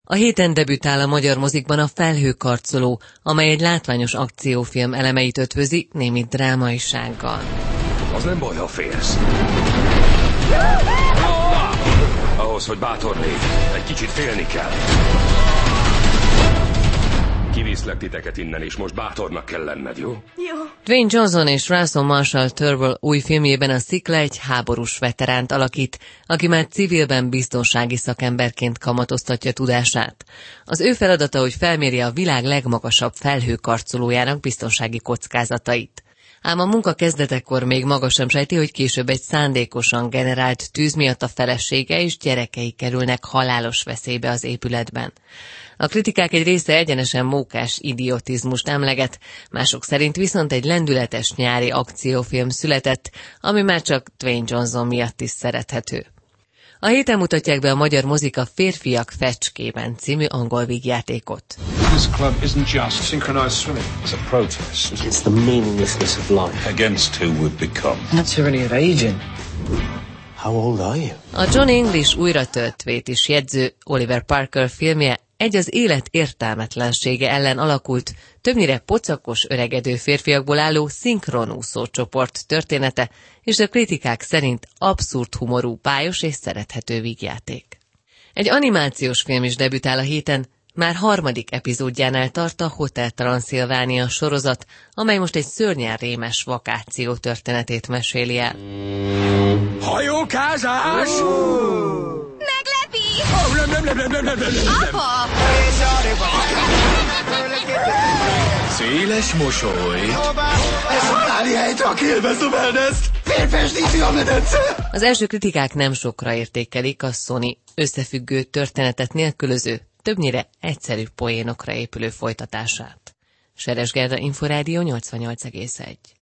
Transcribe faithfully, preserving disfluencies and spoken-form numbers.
A héten debütál a magyar mozikban a Felhőkarcoló, amely egy látványos akciófilm elemeit ötvözi némi drámaisággal. Az nem baj, ha félsz. Ahhoz, hogy bátor légy, egy kicsit félni kell. Kiviszlek titeket innen, és most bátornak kell lenned, jó? Jó. Dwayne Johnson és Russell Marshall Turnbull új filmjében a Szikla egy háborús veteránt alakít, aki már civilben biztonsági szakemberként kamatoztatja tudását. Az ő feladata, hogy felmérje a világ legmagasabb felhőkarcolójának biztonsági kockázatait. Ám a munka kezdetekor még maga sem sejti, hogy később egy szándékosan generált tűz miatt a felesége és gyerekei kerülnek halálos veszélybe az épületben. A kritikák egy része egyenesen mókás idiotizmust emleget, mások szerint viszont egy lendületes nyári akciófilm született, ami már csak Dwayne Johnson miatt is szerethető. A héten mutatják be a magyar mozik a Férfiak fecskében című angol vígjátékot. This club isn't just synchronized swimming. It's a protest. It's the meaninglessness of life. Against who we've become. That's already of aging. How old are you? A John English újratöltvét is jegyző Oliver Parker filmje egy az élet értelmetlensége ellen alakult, többnyire pocakos öregedő férfiakból álló szinkronúszó csoport története, és a kritikák szerint abszurd humorú, bájos és szerethető vígjáték. Egy animációs film is debütál a héten, már harmadik epizódjánál tart a Hotel Transylvania sorozat, amely most egy szörnyen rémes vakáció történetét meséli el. Hajókázás! Meglepi! Oh, nem, nem, nem, nem, nem, nem, nem, nem. Apa! Széles mosoly. Ez haláli helytrak élvezd a wellness-t! Férfesdíti a medence! Az első kritikák nem sokra értékelik a Sony összefüggő történetet nélkülöző, többnyire egyszerű poénokra épülő folytatását. Seres Gerda, Inforádió nyolcvannyolc egész egy.